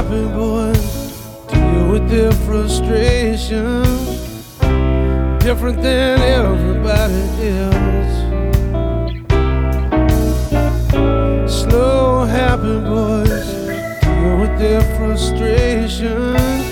happy boys deal with their frustration different than everybody else. Slow happy boys deal with their frustration